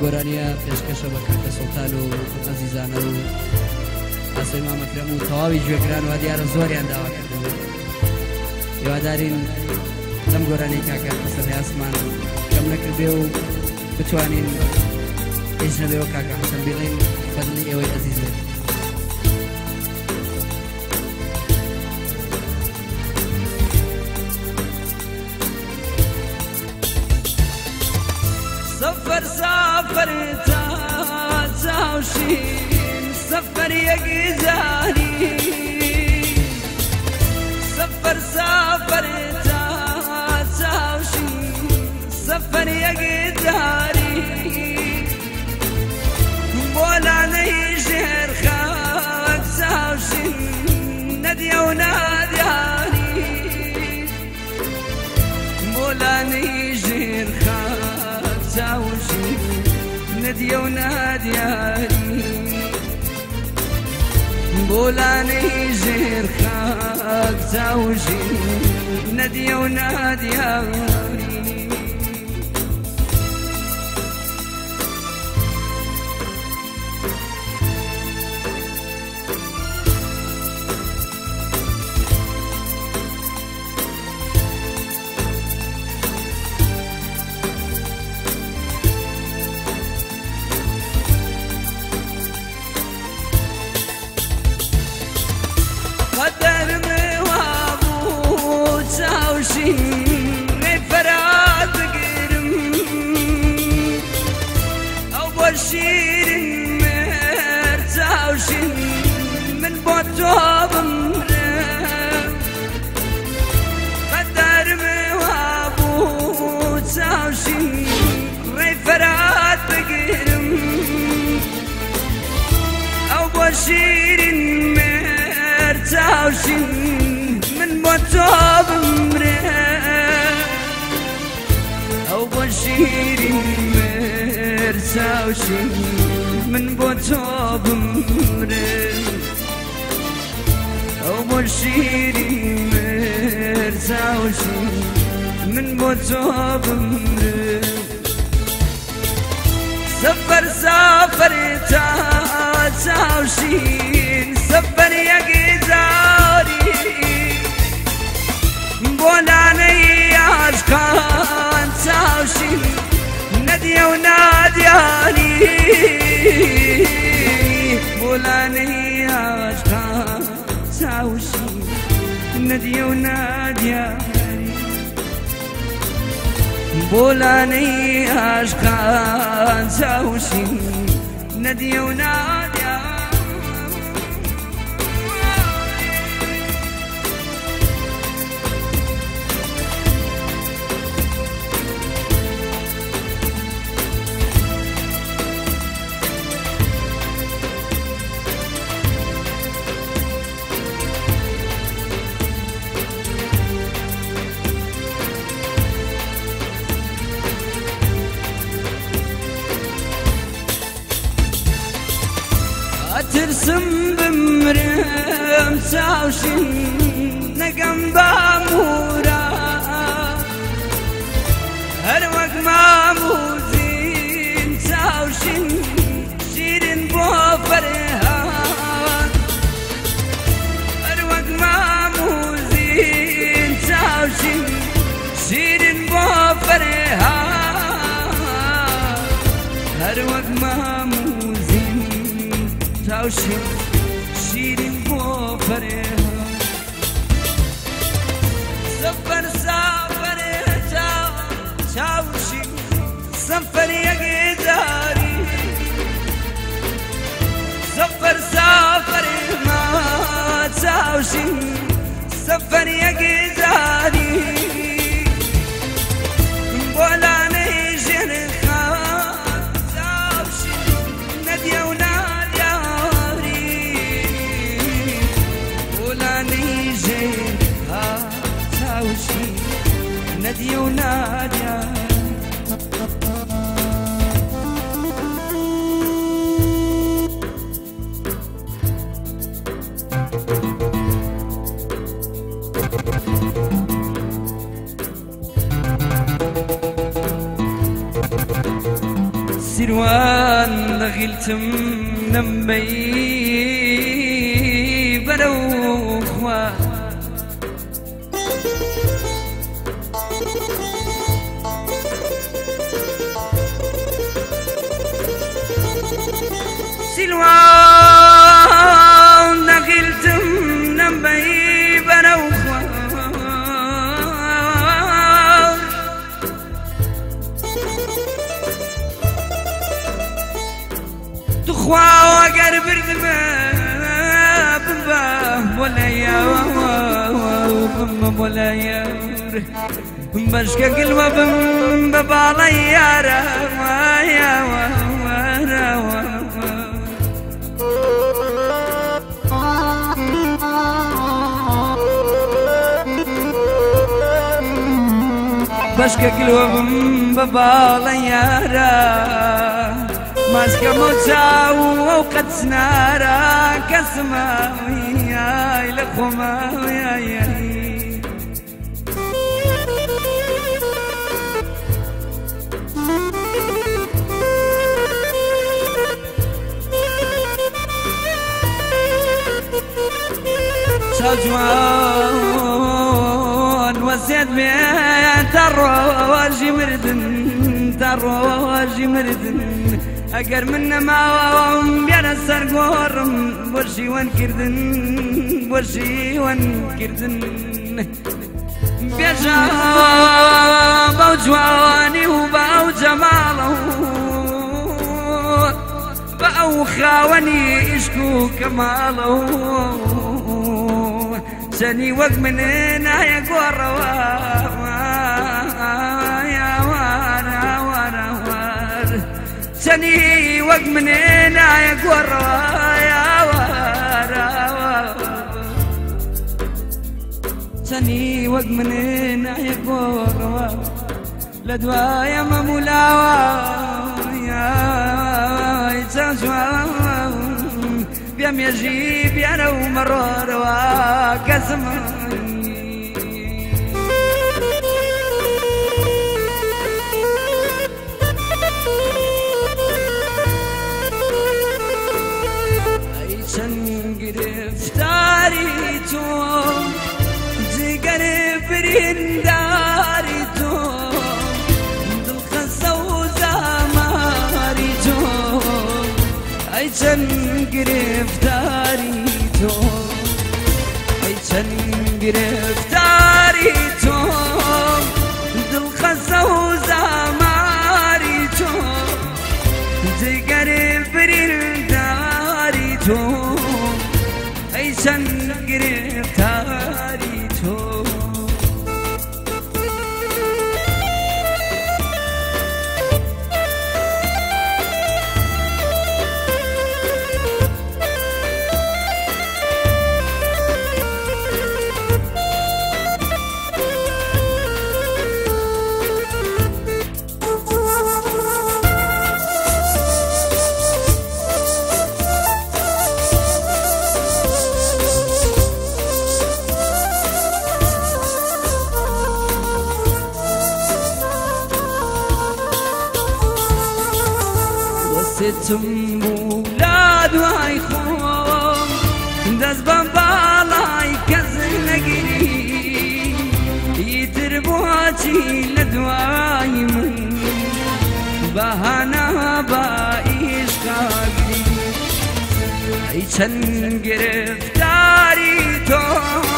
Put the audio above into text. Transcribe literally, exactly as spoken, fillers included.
گۆرانیە پێشکەشە بە کاکە سوڵتان و عەزیزانە و ئاسۆی مامەکرەم و تەواوی گوێگران و دیارە زۆریان داوا کردبوو. هیوادارین لەم گۆرانی کاکە حەسەن یاسمان کەم نەکردبێ و بتوانین هیچ نەبێەوە کاکە حەسەن بڵێین فەضلی ئێوەی عەزیزێت. سفر سفر تا چاوشین سفر یەکی جاری سفر سفر تا چاوشین سفر یەکی جاری بۆلانەی ژێر خاک چاوشین نەدیە و نادیاری بۆلانەی ژێر خاک چاوشین نەدیە و نادیاری بۆلانەی ژێر خاک چاوشین نەدیە و نادیاری قدرمي وابو چاوشین ڕێفەرات بگرم ئەو بۆ شیرین مێر چاوشین من بۆ تۆ بمرم قدرمي وابو چاوشین ڕێفەرات بگرم ئەو بۆ شیرین مێر چاوشین من بۆ تۆ بمرم ئەو بۆ شیرین مێر چاوشین من بۆ تۆ بمرم ئەو بۆ شیرین مێر چاوشین من بۆ تۆ بمرم سفر سفر تا چاوشین سفر یەکی جاری بۆلانەی عاشقان چاوشین نەدیە و نادیاری بۆلانەی عاشقان چاوشین نەدیە و نادیاری بۆلانەی عاشقان چاوشین نەدیە و نادیاری ترسم بمرم چاوشین نەگەم بامورە هەر وەک ماموزین چاوشین شیرین بۆ فەرهاد هەر وەک ماموزین چاوشین شیرین بۆ فەرهاد هەر وەک ماموزین چاوشین شیرین بۆ فەرهاد سفر سفر چاوشین سفر یەکی جاری سفر سفر ما چاوشین سفر یەکی جاری بۆلانەی ژێر خاک چاوشین نەدیە و نەدیە و نادیاری سیروان دەغیلتم نەمبەی بەرەو خوا سیروان دەغیلتم نەمبەی بەرەو خوا تخوا وەگەر بردمە بمبە بۆلایە بمبە بۆلایە بەشکە گلوە بم بە باڵای یارە بەشکە گلوە بم بە باڵای یارە ماسکە مۆچاو ئەو قەت سنارە کەسمەویای لە خۆمەویایی چاو جوان وەسێت بێن تا ڕۆژی مردن تا ڕۆژی مردن ئەگەر من نەماوەم بێنە سەر گۆڕم بۆ شیوەنکردن بۆ شیوەنکردن بێژە بەو جوانی و بەو جەماڵە بە ئەو خاوەنی عیشق و کەماڵە چەنی وەک منێ نایە گۆڕەوە چەنی وەک منێ نایە گۆڕەوە چەنی وەک منێ نایە گۆڕەوە لە دوایە مەمولاوە چەند جوان بێمێژی بێنە و مەڕۆرەوە کەسم گرفتاری تو جگر برینداری تو دلخەسە و زاماری تو ئەی چەند گرفتاری تو ئەی چەند گرفتاری تو دلخەسە و زاماری تو جگر برینداری تو ای چند گرفتاری تو ستم ولاد وای خۆم دەست بە باڵای کەس نەگیری ئیتر بۆچی لە دوای من بەهانە بە ئیشقاگری ئەی چەند گرفتاری تۆ